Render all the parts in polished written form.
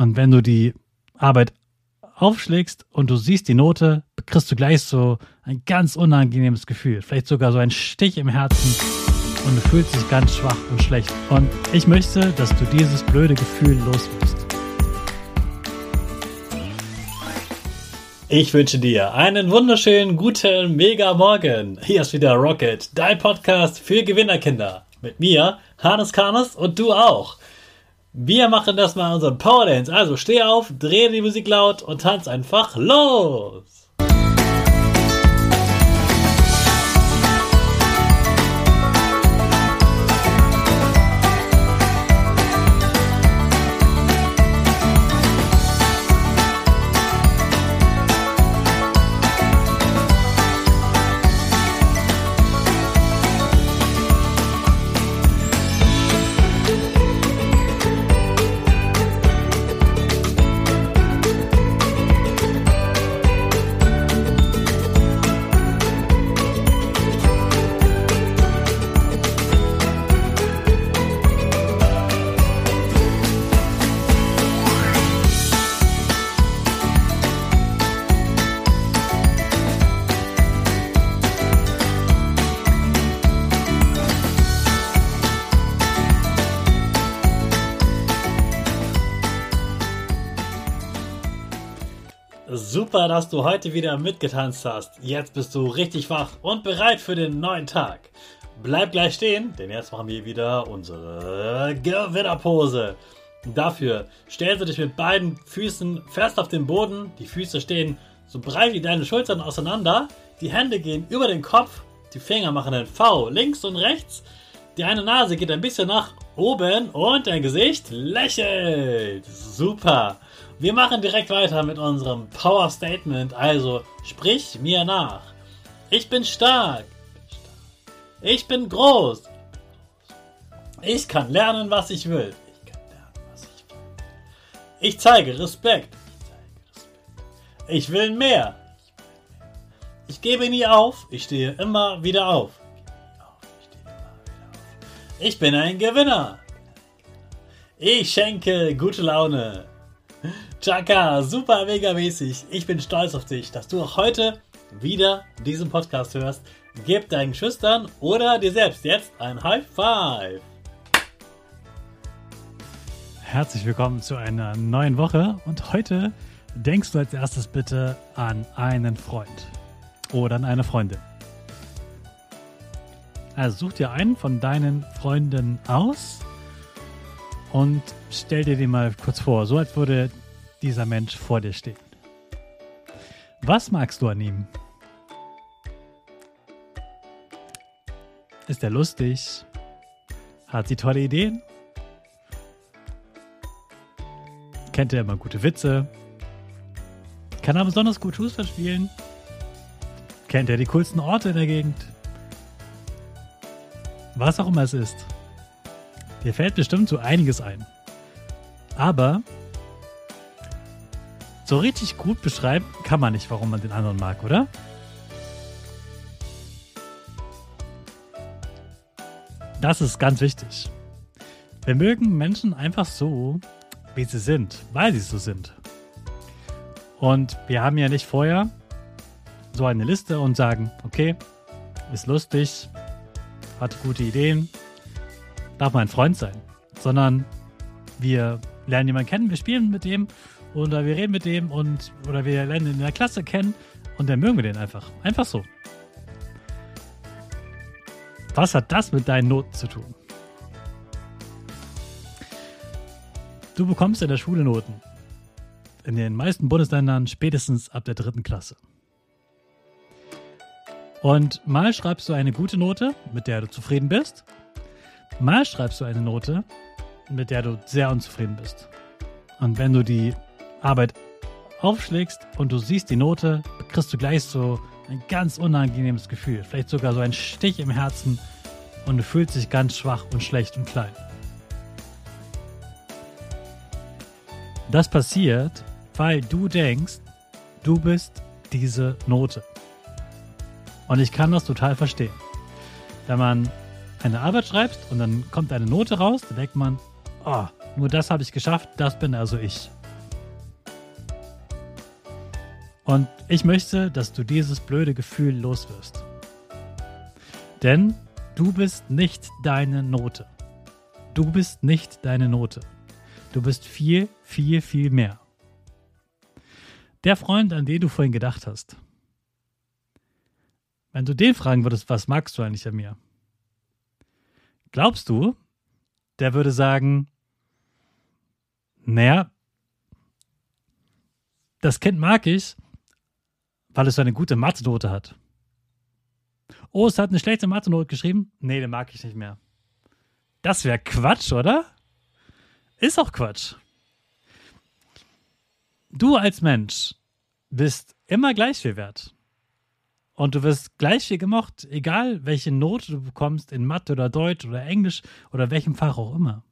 Und wenn du die Arbeit aufschlägst und du siehst die Note, kriegst du gleich so ein ganz unangenehmes Gefühl. Vielleicht sogar so ein Stich im Herzen und du fühlst dich ganz schwach und schlecht. Und ich möchte, dass du dieses blöde Gefühl loswirst. Ich wünsche dir einen wunderschönen, guten, mega Morgen. Hier ist wieder Rocket, dein Podcast für Gewinnerkinder. Mit mir, Hannes Karnes, und du auch. Wir machen das mal unseren Power Dance. Also steh auf, dreh die Musik laut und tanz einfach los. Super, dass du heute wieder mitgetanzt hast. Jetzt bist du richtig wach und bereit für den neuen Tag. Bleib gleich stehen, denn jetzt machen wir wieder unsere Gewinnerpose. Dafür stellst du dich mit beiden Füßen fest auf den Boden. Die Füße stehen so breit wie deine Schultern auseinander. Die Hände gehen über den Kopf. Die Finger machen ein V links und rechts. Die eine Nase geht ein bisschen nach oben und dein Gesicht lächelt. Super. Wir machen direkt weiter mit unserem Power Statement. Also sprich mir nach. Ich bin stark. Ich bin groß. Ich kann lernen, was ich will. Ich zeige Respekt. Ich will mehr. Ich gebe nie auf. Ich stehe immer wieder auf. Ich bin ein Gewinner. Ich schenke gute Laune. Chaka, super mega mäßig. Ich bin stolz auf dich, dass du auch heute wieder diesen Podcast hörst. Gib deinen Schüchtern oder dir selbst jetzt ein High Five. Herzlich willkommen zu einer neuen Woche und heute denkst du als erstes bitte an einen Freund oder an eine Freundin. Also such dir einen von deinen Freunden aus und stell dir den mal kurz vor, so als würde dieser Mensch vor dir stehen. Was magst du an ihm? Ist er lustig? Hat sie tolle Ideen? Kennt er immer gute Witze? Kann er besonders gut Fußball spielen? Kennt er die coolsten Orte in der Gegend? Was auch immer es ist. Dir fällt bestimmt so einiges ein. Aber so richtig gut beschreiben kann man nicht, warum man den anderen mag, oder? Das ist ganz wichtig. Wir mögen Menschen einfach so, wie sie sind, weil sie so sind. Und wir haben ja nicht vorher so eine Liste und sagen, okay, ist lustig, hat gute Ideen, darf mein Freund sein. Sondern wir lernen jemanden kennen, wir spielen mit dem oder wir reden mit dem oder wir lernen ihn in der Klasse kennen und dann mögen wir den einfach. Einfach so. Was hat das mit deinen Noten zu tun? Du bekommst in der Schule Noten. In den meisten Bundesländern spätestens ab der 3. Klasse. Und mal schreibst du eine gute Note, mit der du zufrieden bist. Mal schreibst du eine Note, mit der du sehr unzufrieden bist. Und wenn du die Arbeit aufschlägst und du siehst die Note, kriegst du gleich so ein ganz unangenehmes Gefühl. Vielleicht sogar so ein Stich im Herzen und du fühlst dich ganz schwach und schlecht und klein. Das passiert, weil du denkst, du bist diese Note. Und ich kann das total verstehen. Wenn man eine Arbeit schreibt und dann kommt eine Note raus, dann denkt man, oh, nur das habe ich geschafft, das bin also ich. Und ich möchte, dass du dieses blöde Gefühl loswirst. Denn du bist nicht deine Note. Du bist nicht deine Note. Du bist viel, viel, viel mehr. Der Freund, an den du vorhin gedacht hast. Wenn du den fragen würdest, was magst du eigentlich an mir? Glaubst du, der würde sagen, naja, das Kind mag ich, weil es so eine gute Mathe-Note hat. Oh, es hat eine schlechte Mathe-Note geschrieben? Nee, den mag ich nicht mehr. Das wäre Quatsch, oder? Ist auch Quatsch. Du als Mensch bist immer gleich viel wert. Und du wirst gleich viel gemocht, egal welche Note du bekommst in Mathe oder Deutsch oder Englisch oder welchem Fach auch immer.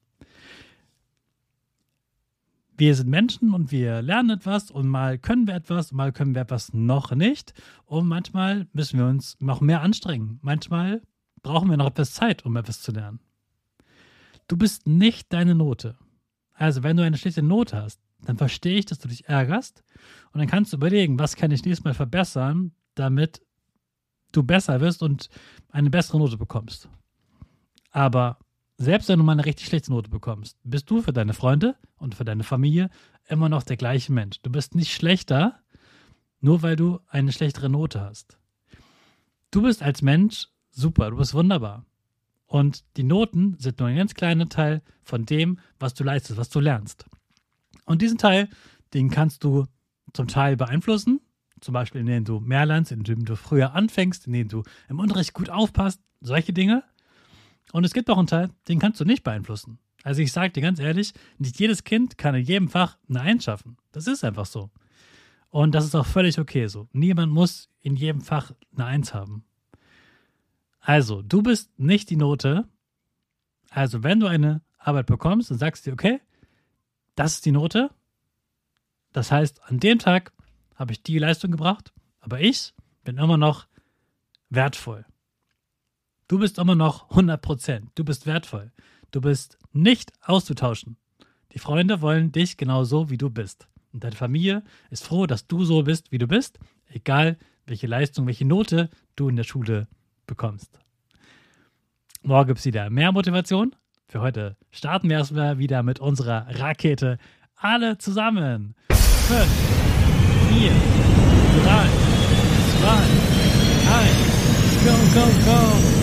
Wir sind Menschen und wir lernen etwas und mal können wir etwas und mal können wir etwas noch nicht. Und manchmal müssen wir uns noch mehr anstrengen. Manchmal brauchen wir noch etwas Zeit, um etwas zu lernen. Du bist nicht deine Note. Also wenn du eine schlechte Note hast, dann verstehe ich, dass du dich ärgerst und dann kannst du überlegen, was kann ich nächstes Mal verbessern, damit du besser wirst und eine bessere Note bekommst. Aber selbst wenn du mal eine richtig schlechte Note bekommst, bist du für deine Freunde und für deine Familie immer noch der gleiche Mensch. Du bist nicht schlechter, nur weil du eine schlechtere Note hast. Du bist als Mensch super, du bist wunderbar. Und die Noten sind nur ein ganz kleiner Teil von dem, was du leistest, was du lernst. Und diesen Teil, den kannst du zum Teil beeinflussen, zum Beispiel indem du mehr lernst, indem du früher anfängst, indem du im Unterricht gut aufpasst, solche Dinge. Und es gibt auch einen Teil, den kannst du nicht beeinflussen. Also ich sage dir ganz ehrlich, nicht jedes Kind kann in jedem Fach eine 1 schaffen. Das ist einfach so. Und das ist auch völlig okay so. Niemand muss in jedem Fach eine 1 haben. Also, du bist nicht die Note. Also, wenn du eine Arbeit bekommst und sagst dir, okay, das ist die Note. Das heißt, an dem Tag habe ich die Leistung gebracht, aber ich bin immer noch wertvoll. Du bist immer noch 100%. Du bist wertvoll. Du bist nicht auszutauschen. Die Freunde wollen dich genau so, wie du bist. Und deine Familie ist froh, dass du so bist, wie du bist, egal welche Leistung, welche Note du in der Schule bekommst. Morgen gibt es wieder mehr Motivation. Für heute starten wir erstmal wieder mit unserer Rakete. Alle zusammen. 5, 4, 3, 2, 1. Go, go, go.